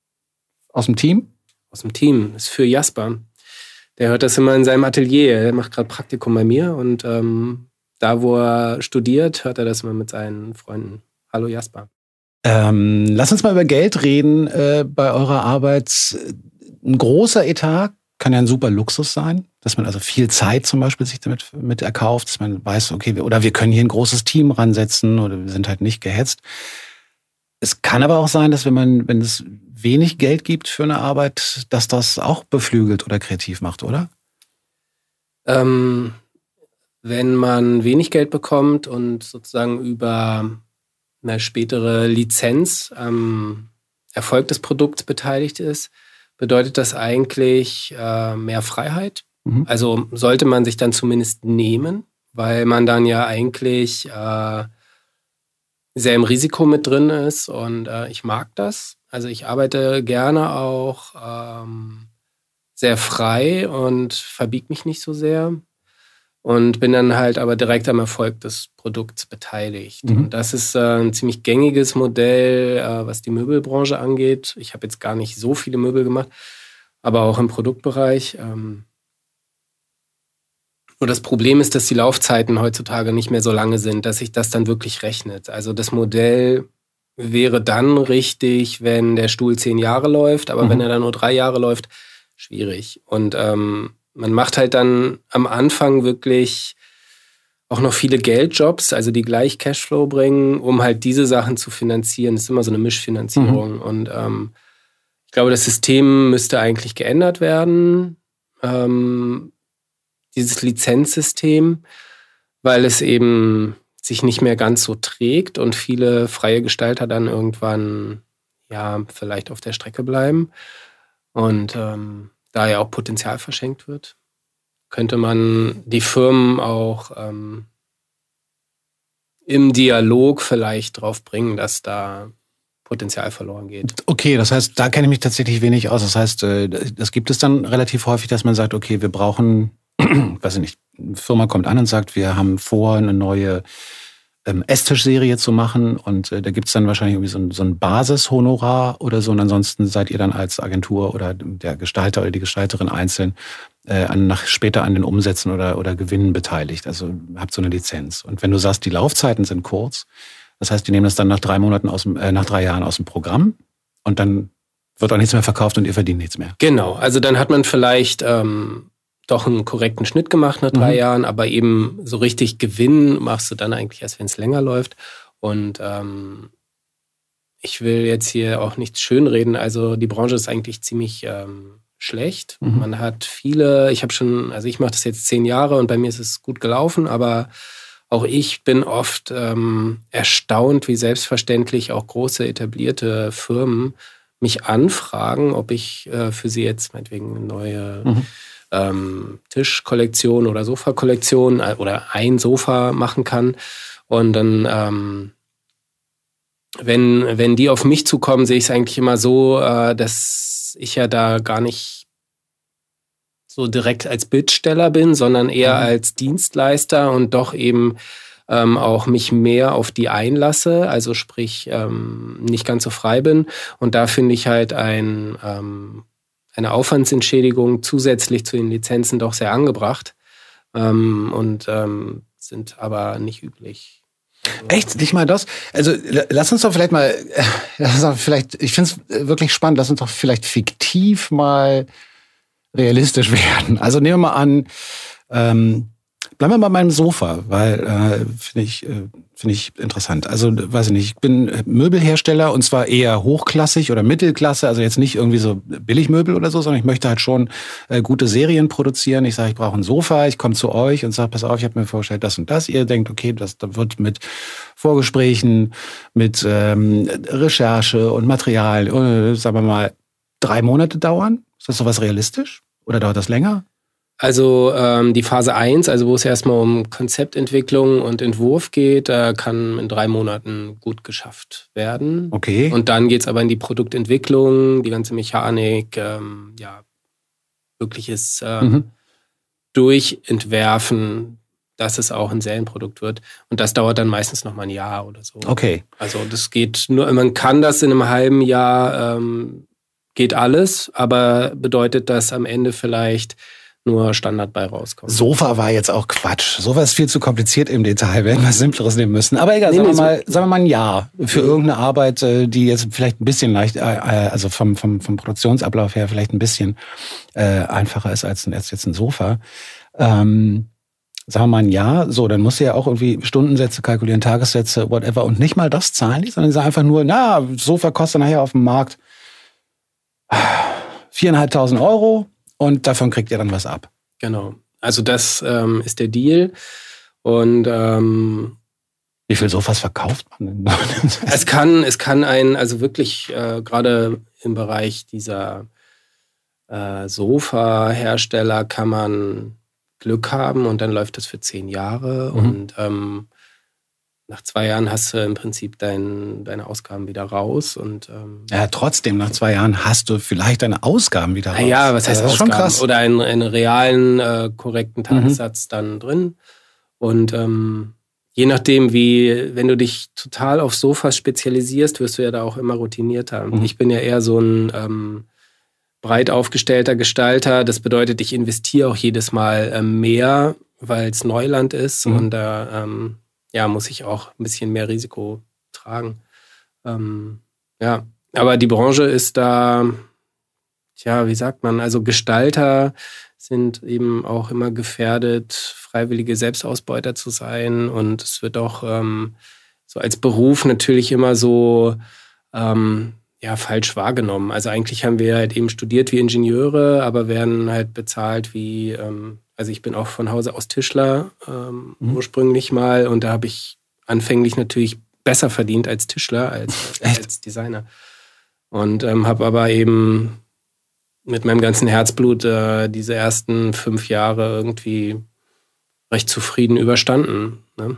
Aus dem Team? Aus dem Team. Das ist für Jasper. Der hört das immer in seinem Atelier. Der macht gerade Praktikum bei mir und ähm, da, wo er studiert, hört er das immer mit seinen Freunden. Hallo Jasper. Ähm, lass uns mal über Geld reden äh, bei eurer Arbeit. Ein großer Etat kann ja ein super Luxus sein, dass man also viel Zeit zum Beispiel sich damit mit erkauft, dass man weiß, okay, wir, oder wir können hier ein großes Team ransetzen oder wir sind halt nicht gehetzt. Es kann aber auch sein, dass wenn man, wenn es wenig Geld gibt für eine Arbeit, dass das auch beflügelt oder kreativ macht, oder? Ähm, wenn man wenig Geld bekommt und sozusagen über eine spätere Lizenz am Erfolg des Produkts beteiligt ist, bedeutet das eigentlich äh, mehr Freiheit. Mhm. Also sollte man sich dann zumindest nehmen, weil man dann ja eigentlich äh, sehr im Risiko mit drin ist und äh, ich mag das. Also ich arbeite gerne auch ähm, sehr frei und verbiege mich nicht so sehr und bin dann halt aber direkt am Erfolg des Produkts beteiligt. Mhm. Und das ist äh, ein ziemlich gängiges Modell, äh, was die Möbelbranche angeht. Ich habe jetzt gar nicht so viele Möbel gemacht, aber auch im Produktbereich. Ähm, Nur das Problem ist, dass die Laufzeiten heutzutage nicht mehr so lange sind, dass sich das dann wirklich rechnet. Also das Modell wäre dann richtig, wenn der Stuhl zehn Jahre läuft, aber mhm. wenn er dann nur drei Jahre läuft, schwierig. Und ähm, man macht halt dann am Anfang wirklich auch noch viele Geldjobs, also die gleich Cashflow bringen, um halt diese Sachen zu finanzieren. Das ist immer so eine Mischfinanzierung. Mhm. Und ähm, ich glaube, das System müsste eigentlich geändert werden. Ähm, dieses Lizenzsystem, weil es eben sich nicht mehr ganz so trägt und viele freie Gestalter dann irgendwann ja vielleicht auf der Strecke bleiben und ähm, da ja auch Potenzial verschenkt wird, könnte man die Firmen auch ähm, im Dialog vielleicht drauf bringen, dass da Potenzial verloren geht. Okay, das heißt, da kenne ich mich tatsächlich wenig aus. Das heißt, das gibt es dann relativ häufig, dass man sagt, okay, wir brauchen weiß ich nicht, eine Firma kommt an und sagt, wir haben vor, eine neue ähm, Esstischserie zu machen und äh, da gibt's dann wahrscheinlich irgendwie so ein, so ein Basishonorar oder so und ansonsten seid ihr dann als Agentur oder der Gestalter oder die Gestalterin einzeln äh, an, nach, später an den Umsätzen oder, oder Gewinnen beteiligt. Also habt so eine Lizenz. Und wenn du sagst, die Laufzeiten sind kurz, das heißt, die nehmen das dann nach drei Monaten aus dem, äh, nach drei Jahren aus dem Programm und dann wird auch nichts mehr verkauft und ihr verdient nichts mehr. Genau, also dann hat man vielleicht ähm, doch einen korrekten Schnitt gemacht nach drei mhm. Jahren, aber eben so richtig Gewinn machst du dann eigentlich erst, wenn es länger läuft. Und ähm, ich will jetzt hier auch nichts schönreden, also die Branche ist eigentlich ziemlich ähm, schlecht. Mhm. Man hat viele, ich habe schon, also ich mache das jetzt zehn Jahre und bei mir ist es gut gelaufen, aber auch ich bin oft ähm, erstaunt, wie selbstverständlich auch große etablierte Firmen mich anfragen, ob ich äh, für sie jetzt meinetwegen eine neue mhm. ähm, Tischkollektion oder Sofakollektion äh, oder ein Sofa machen kann. Und dann, ähm, wenn, wenn die auf mich zukommen, sehe ich es eigentlich immer so, äh, dass ich ja da gar nicht so direkt als Bittsteller bin, sondern eher mhm. als Dienstleister und doch eben Ähm, auch mich mehr auf die einlasse, also sprich ähm, nicht ganz so frei bin. Und da finde ich halt ein, ähm, eine Aufwandsentschädigung zusätzlich zu den Lizenzen doch sehr angebracht ähm, und ähm, sind aber nicht üblich. Echt? Nicht mal das? Also lass uns doch vielleicht mal, lass uns doch vielleicht, ich finde es wirklich spannend, lass uns doch vielleicht fiktiv mal realistisch werden. Also nehmen wir mal an, ähm, bleiben wir bei meinem Sofa, weil äh, finde ich, äh, finde ich interessant. Also weiß ich nicht, ich bin Möbelhersteller und zwar eher hochklassig oder Mittelklasse, also jetzt nicht irgendwie so Billigmöbel oder so, sondern ich möchte halt schon äh, gute Serien produzieren. Ich sage, ich brauche ein Sofa, ich komme zu euch und sage, pass auf, ich habe mir vorgestellt, das und das. Ihr denkt, okay, das, das wird mit Vorgesprächen, mit ähm, Recherche und Material, äh, sagen wir mal, drei Monate dauern. Ist das sowas realistisch? Oder dauert das länger? Also ähm, die Phase eins, also wo es erstmal um Konzeptentwicklung und Entwurf geht, äh, kann in drei Monaten gut geschafft werden. Okay. Und dann geht's aber in die Produktentwicklung, die ganze Mechanik, ähm, ja, wirkliches ähm, mhm. Durchentwerfen, dass es auch ein Serienprodukt wird. Und das dauert dann meistens noch mal ein Jahr oder so. Okay. Also das geht nur, man kann das in einem halben Jahr, ähm, geht alles, aber bedeutet das am Ende vielleicht nur Standard bei rauskommt. Sofa war jetzt auch Quatsch. Sofa ist viel zu kompliziert im Detail. Wir hätten was Simpleres nehmen müssen. Aber egal, nee, sagen, nee, wir mal, so sagen wir mal ein Jahr für mhm. irgendeine Arbeit, die jetzt vielleicht ein bisschen leicht, also vom, vom, vom Produktionsablauf her vielleicht ein bisschen äh, einfacher ist als, als jetzt ein Sofa. Ähm, sagen wir mal ein Jahr, so, dann musst du ja auch irgendwie Stundensätze kalkulieren, Tagessätze, whatever. Und nicht mal das zahlen die, sondern die sagen einfach nur, na, Sofa kostet nachher auf dem Markt viereinhalbtausend Euro. Und davon kriegt ihr dann was ab. Genau. Also das ähm, ist der Deal. Und ähm, wie viel Sofas verkauft man denn? es kann, es kann ein, also wirklich äh, gerade im Bereich dieser äh, Sofa-Hersteller kann man Glück haben und dann läuft das für zehn Jahre. Mhm. Und ähm, nach zwei Jahren hast du im Prinzip dein, deine Ausgaben wieder raus. Und, ähm, ja, trotzdem, nach zwei Jahren hast du vielleicht deine Ausgaben wieder raus. Ja, was heißt das Ausgaben? Ist schon krass. Oder einen, einen realen, äh, korrekten Tagessatz mhm. dann drin. Und ähm, je nachdem, wie, wenn du dich total auf Sofas spezialisierst, wirst du ja da auch immer routinierter. Mhm. Ich bin ja eher so ein ähm, breit aufgestellter Gestalter. Das bedeutet, ich investiere auch jedes Mal ähm, mehr, weil es Neuland ist. Mhm. Und da ähm, ja, muss ich auch ein bisschen mehr Risiko tragen. Ähm, ja, aber die Branche ist da, tja, wie sagt man, also Gestalter sind eben auch immer gefährdet, freiwillige Selbstausbeuter zu sein. Und es wird auch ähm, so als Beruf natürlich immer so ähm, ja, falsch wahrgenommen. Also eigentlich haben wir halt eben studiert wie Ingenieure, aber werden halt bezahlt wie ähm, also ich bin auch von Hause aus Tischler ähm, mhm. ursprünglich mal und da habe ich anfänglich natürlich besser verdient als Tischler, als, als Designer. Und ähm, habe aber eben mit meinem ganzen Herzblut äh, diese ersten fünf Jahre irgendwie recht zufrieden überstanden. Ne?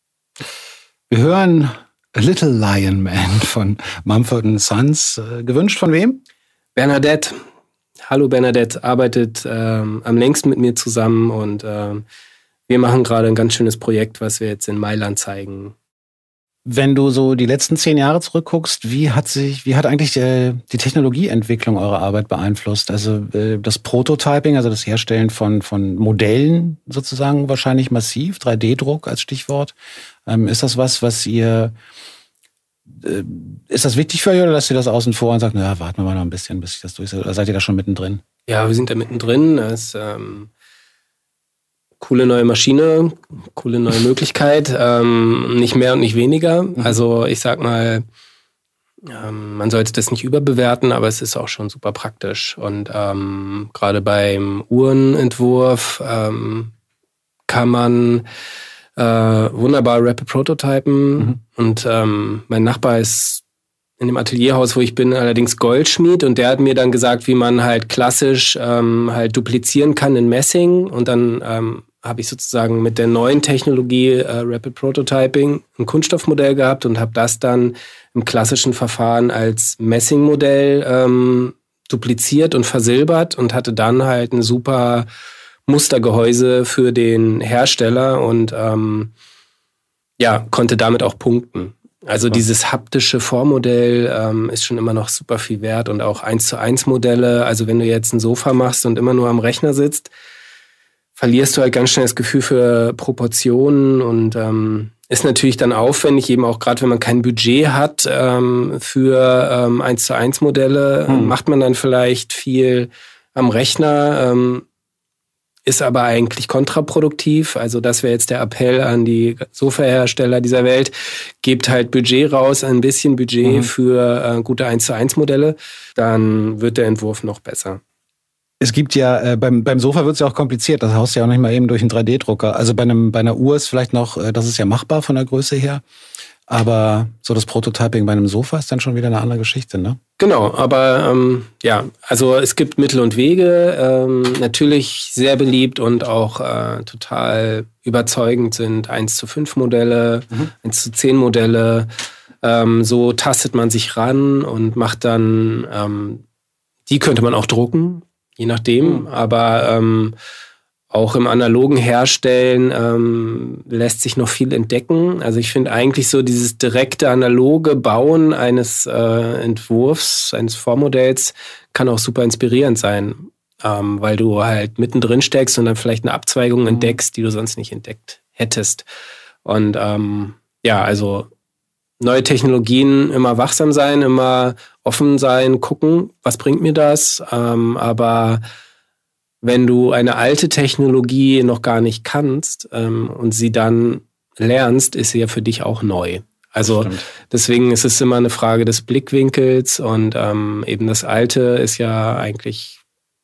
Wir hören A Little Lion Man von Mumford and Sons. Äh, gewünscht von wem? Bernadette. Hallo Bernadette, arbeitet ähm, am längsten mit mir zusammen und ähm, wir machen gerade ein ganz schönes Projekt, was wir jetzt in Mailand zeigen Wenn du so die letzten zehn Jahre zurückguckst, wie hat sich, wie hat eigentlich äh, die Technologieentwicklung eure Arbeit beeinflusst? Also äh, das Prototyping, also das Herstellen von von Modellen sozusagen wahrscheinlich massiv, drei D Druck als Stichwort. Ähm, ist das was, was ihr äh, ist das wichtig für euch oder lasst ihr das außen vor und sagt, na, warten wir mal noch ein bisschen, bis ich das durch, oder seid ihr da schon mittendrin? Ja, wir sind da mittendrin. Das ist ähm, coole neue Maschine, coole neue Möglichkeit, ähm, nicht mehr und nicht weniger. Mhm. Also ich sag mal, ähm, man sollte das nicht überbewerten, aber es ist auch schon super praktisch. Und ähm, gerade beim Uhrenentwurf ähm, kann man äh, wunderbar Rapid Prototypen. Mhm. Und ähm, mein Nachbar ist in dem Atelierhaus, wo ich bin, allerdings Goldschmied, und der hat mir dann gesagt, wie man halt klassisch ähm, halt duplizieren kann in Messing, und dann ähm, habe ich sozusagen mit der neuen Technologie äh, Rapid Prototyping ein Kunststoffmodell gehabt und habe das dann im klassischen Verfahren als Messingmodell ähm, dupliziert und versilbert und hatte dann halt ein super Mustergehäuse für den Hersteller und ähm, ja, konnte damit auch punkten. Also ja. Dieses haptische Vormodell ähm, ist schon immer noch super viel wert, und auch eins zu eins Modelle. Also wenn du jetzt ein Sofa machst und immer nur am Rechner sitzt, verlierst du halt ganz schnell das Gefühl für Proportionen, und ähm, ist natürlich dann aufwendig, eben auch gerade wenn man kein Budget hat ähm, für ähm, eins zu eins Modelle, hm. macht man dann vielleicht viel am Rechner, ähm, ist aber eigentlich kontraproduktiv. Also das wäre jetzt der Appell an die Sofahersteller dieser Welt. Gebt halt Budget raus, ein bisschen Budget mhm. für äh, gute eins zu eins Modelle. Dann wird der Entwurf noch besser. Es gibt ja, äh, beim, beim Sofa wird es ja auch kompliziert. Das haust du ja auch nicht mal eben durch einen drei D Drucker. Also bei einem, bei einer Uhr ist vielleicht noch, äh, das ist ja machbar von der Größe her. Aber so das Prototyping bei einem Sofa ist dann schon wieder eine andere Geschichte, ne? Genau, aber ähm, ja, also es gibt Mittel und Wege. Ähm, natürlich sehr beliebt und auch äh, total überzeugend sind eins zu fünf Modelle, mhm. eins zu zehn Modelle. Ähm, so tastet man sich ran und macht dann, ähm, die könnte man auch drucken, je nachdem, mhm. aber ähm, auch im analogen Herstellen ähm, lässt sich noch viel entdecken. Also ich finde eigentlich so dieses direkte analoge Bauen eines äh, Entwurfs, eines Vormodells kann auch super inspirierend sein, ähm, weil du halt mittendrin steckst und dann vielleicht eine Abzweigung mhm. entdeckst, die du sonst nicht entdeckt hättest. Und ähm, ja, also neue Technologien, immer wachsam sein, immer offen sein, gucken, was bringt mir das, ähm, aber wenn du eine alte Technologie noch gar nicht kannst ähm, und sie dann lernst, ist sie ja für dich auch neu. Also deswegen ist es immer eine Frage des Blickwinkels, und ähm, eben das Alte ist ja eigentlich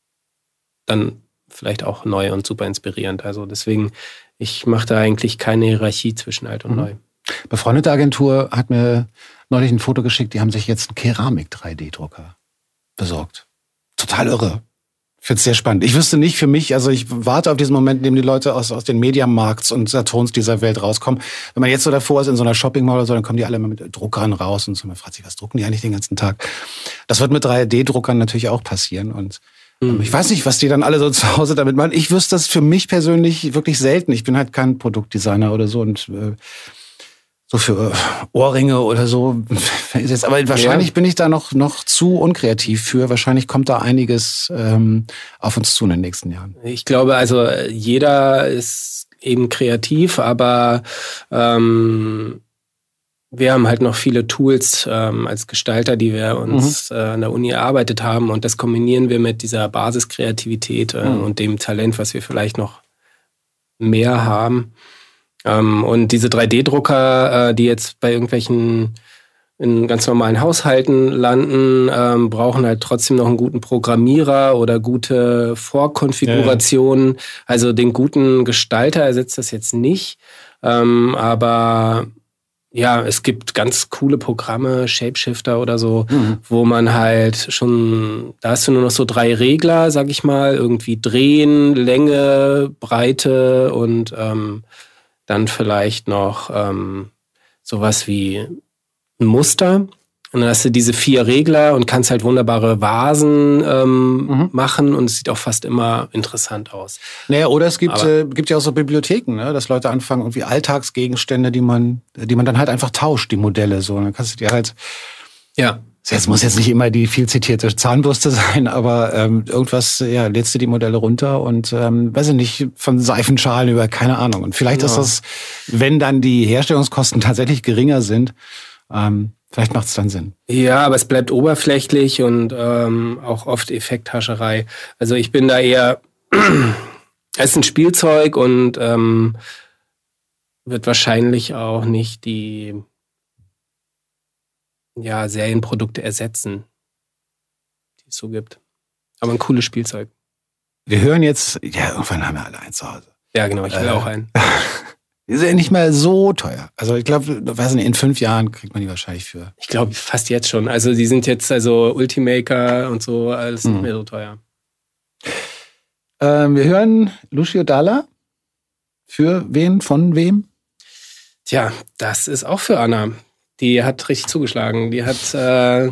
dann vielleicht auch neu und super inspirierend. Also deswegen, ich mache da eigentlich keine Hierarchie zwischen alt und mhm. neu. Befreundete Agentur hat mir neulich ein Foto geschickt, die haben sich jetzt einen Keramik-drei D Drucker besorgt. Total irre. Ich finde es sehr spannend. Ich wüsste nicht für mich, also ich warte auf diesen Moment, in dem die Leute aus, aus den Mediamarkts und Saturns dieser Welt rauskommen. Wenn man jetzt so davor ist in so einer Shopping Mall oder so, dann kommen die alle immer mit Druckern raus und so. Man fragt sich, was drucken die eigentlich den ganzen Tag? Das wird mit drei D Druckern natürlich auch passieren, und mhm. ich weiß nicht, was die dann alle so zu Hause damit machen. Ich wüsste das für mich persönlich wirklich selten. Ich bin halt kein Produktdesigner oder so, und äh, so für Ohrringe oder so. Aber wahrscheinlich ja. bin ich da noch noch zu unkreativ für. Wahrscheinlich kommt da einiges ähm, auf uns zu in den nächsten Jahren. Ich glaube, also jeder ist eben kreativ, aber ähm, wir haben halt noch viele Tools ähm, als Gestalter, die wir uns mhm. äh, an der Uni erarbeitet haben, und das kombinieren wir mit dieser Basiskreativität äh, mhm. und dem Talent, was wir vielleicht noch mehr haben. Ähm, und diese drei D Drucker, äh, die jetzt bei irgendwelchen in ganz normalen Haushalten landen, ähm, brauchen halt trotzdem noch einen guten Programmierer oder gute Vorkonfigurationen. Ja. Also den guten Gestalter ersetzt das jetzt nicht. Ähm, aber ja, es gibt ganz coole Programme, Shapeshifter oder so, mhm. wo man halt schon, da hast du nur noch so drei Regler, sag ich mal, irgendwie drehen, Länge, Breite und ähm, dann vielleicht noch ähm, sowas wie ein Muster. Und dann hast du diese vier Regler und kannst halt wunderbare Vasen ähm, Mhm. machen und es sieht auch fast immer interessant aus. Naja, oder es gibt, Aber- äh, gibt ja auch so Bibliotheken, ne? Dass Leute anfangen, irgendwie Alltagsgegenstände, die man, die man dann halt einfach tauscht, die Modelle. So, dann kannst du dir halt, Ja. jetzt muss jetzt nicht immer die viel zitierte Zahnbürste sein, aber ähm, irgendwas, ja, lädst du die Modelle runter und, ähm, weiß ich nicht, von Seifenschalen über, keine Ahnung. Und vielleicht Ja. ist das, wenn dann die Herstellungskosten tatsächlich geringer sind, ähm, vielleicht macht es dann Sinn. Ja, aber es bleibt oberflächlich und ähm, auch oft Effekthascherei. Also ich bin da eher, es ist ein Spielzeug und ähm, wird wahrscheinlich auch nicht die ja, Serienprodukte ersetzen, die es so gibt. Aber ein cooles Spielzeug. Wir hören jetzt, ja, irgendwann haben wir alle eins zu Hause. Ja, genau, ich will Äh. auch einen. Die sind ja nicht mehr so teuer. Also ich glaube, weiß nicht, in fünf Jahren kriegt man die wahrscheinlich für. Ich glaube fast jetzt schon. Also die sind jetzt, also Ultimaker und so, alles Hm. nicht mehr so teuer. Ähm, wir hören Lucio Dalla. Für wen? Von wem? Tja, das ist auch für Anna. Die hat richtig zugeschlagen. Die hat äh,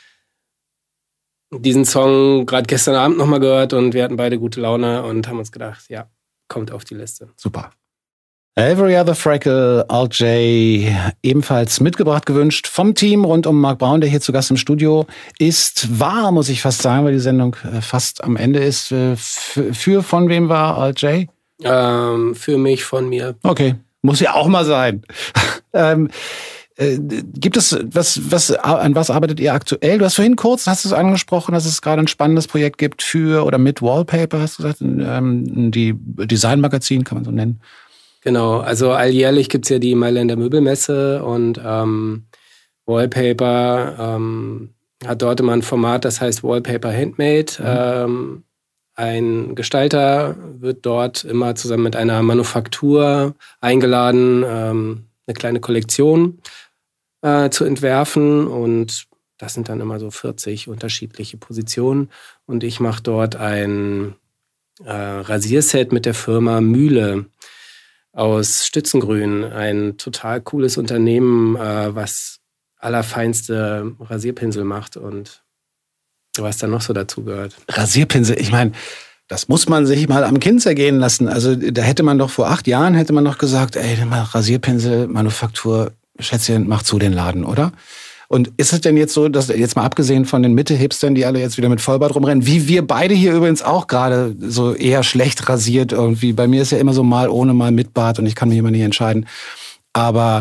diesen Song gerade gestern Abend nochmal gehört und wir hatten beide gute Laune und haben uns gedacht, ja, kommt auf die Liste. Super. Every Other Freckle, Alt J, ebenfalls mitgebracht gewünscht vom Team rund um Mark Braun, der hier zu Gast im Studio ist. War, muss ich fast sagen, weil die Sendung äh, fast am Ende ist. Äh, für, für von wem war Alt J? Ähm, für mich, von mir. Okay, muss ja auch mal sein. ähm, äh, gibt es, was, was, an was arbeitet ihr aktuell? Du hast vorhin kurz, hast du es angesprochen, dass es gerade ein spannendes Projekt gibt für oder mit Wallpaper, hast du gesagt, ähm, die Designmagazin, kann man so nennen. Genau, also alljährlich gibt's ja die Mailänder Möbelmesse und ähm, Wallpaper ähm, hat dort immer ein Format, das heißt Wallpaper Handmade. Mhm. Ähm, ein Gestalter wird dort immer zusammen mit einer Manufaktur eingeladen, ähm, eine kleine Kollektion äh, zu entwerfen und das sind dann immer so vierzig unterschiedliche Positionen und ich mache dort ein äh, Rasierset mit der Firma Mühle aus Stützengrün, ein total cooles Unternehmen, äh, was allerfeinste Rasierpinsel macht und was dann noch so dazu gehört. Rasierpinsel, ich meine, das muss man sich mal am Kinn zergehen lassen. Also da hätte man doch vor acht Jahren, hätte man noch gesagt, ey, mal Rasierpinsel, Manufaktur, Schätzchen, mach zu den Laden, oder? Und ist es denn jetzt so, dass jetzt mal abgesehen von den Mitte-Hipstern, die alle jetzt wieder mit Vollbart rumrennen, wie wir beide hier übrigens auch gerade so eher schlecht rasiert irgendwie. Bei mir ist ja immer so mal ohne, mal mit Bart und ich kann mich immer nicht entscheiden. Aber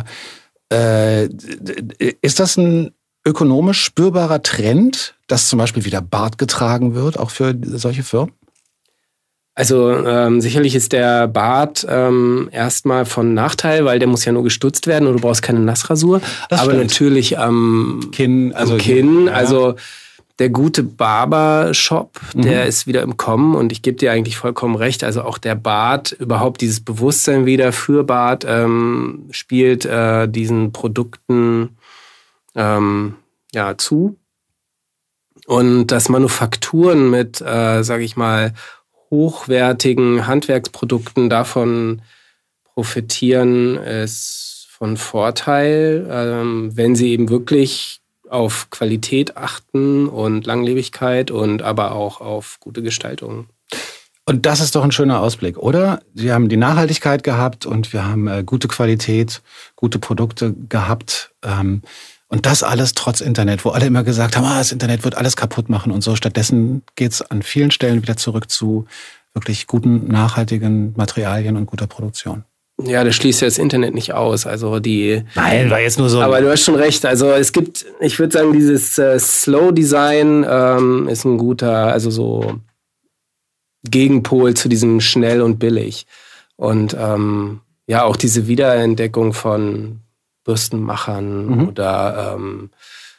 äh, ist das ein ökonomisch spürbarer Trend, dass zum Beispiel wieder Bart getragen wird, auch für solche Firmen? Also ähm, sicherlich ist der Bart ähm, erstmal von Nachteil, weil der muss ja nur gestutzt werden und du brauchst keine Nassrasur. Das aber stimmt. natürlich am Kinn, also also Kinn, ja. also der gute Barbershop, der Mhm. ist wieder im Kommen und ich gebe dir eigentlich vollkommen recht. Also auch der Bart, überhaupt dieses Bewusstsein wieder für Bart ähm, spielt äh, diesen Produkten ähm, ja zu. Und dass Manufakturen mit, äh, sage ich mal, hochwertigen Handwerksprodukten davon profitieren, ist von Vorteil, ähm, wenn sie eben wirklich auf Qualität achten und Langlebigkeit und aber auch auf gute Gestaltung. Und das ist doch ein schöner Ausblick, oder? Wir haben die Nachhaltigkeit gehabt und wir haben äh, gute Qualität, gute Produkte gehabt. Ähm, und das alles trotz Internet, wo alle immer gesagt haben, ah, das Internet wird alles kaputt machen und so. Stattdessen geht's an vielen Stellen wieder zurück zu wirklich guten, nachhaltigen Materialien und guter Produktion. Ja, das schließt ja das Internet nicht aus. Also die. Nein, war jetzt nur so. Aber du hast schon recht. Also es gibt, ich würde sagen, dieses äh, Slow Design ähm, ist ein guter, also so Gegenpol zu diesem schnell und billig. Und ähm, ja, auch diese Wiederentdeckung von Bürstenmachern Mhm. oder ähm,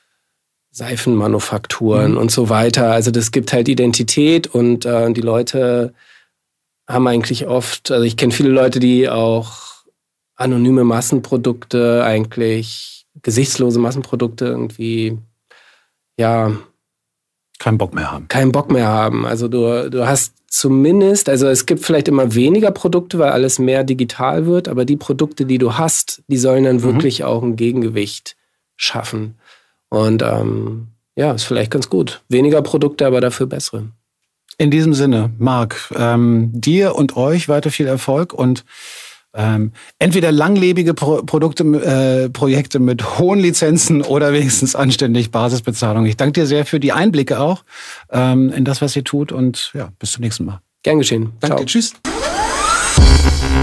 Seifenmanufakturen Mhm. und so weiter. Also das gibt halt Identität und äh, die Leute haben eigentlich oft, also ich kenne viele Leute, die auch anonyme Massenprodukte, eigentlich gesichtslose Massenprodukte irgendwie, ja, keinen Bock mehr haben. keinen Bock mehr haben. Also du, du hast zumindest, also es gibt vielleicht immer weniger Produkte, weil alles mehr digital wird, aber die Produkte, die du hast, die sollen dann Mhm. wirklich auch ein Gegengewicht schaffen. Und ähm, ja, ist vielleicht ganz gut. Weniger Produkte, aber dafür bessere. In diesem Sinne, Marc, ähm, dir und euch weiter viel Erfolg und ähm, entweder langlebige Pro- Produkte, äh, Projekte mit hohen Lizenzen oder wenigstens anständig Basisbezahlung. Ich danke dir sehr für die Einblicke auch ähm, in das, was ihr tut und ja, bis zum nächsten Mal. Gern geschehen. Danke Ciao. dir, tschüss.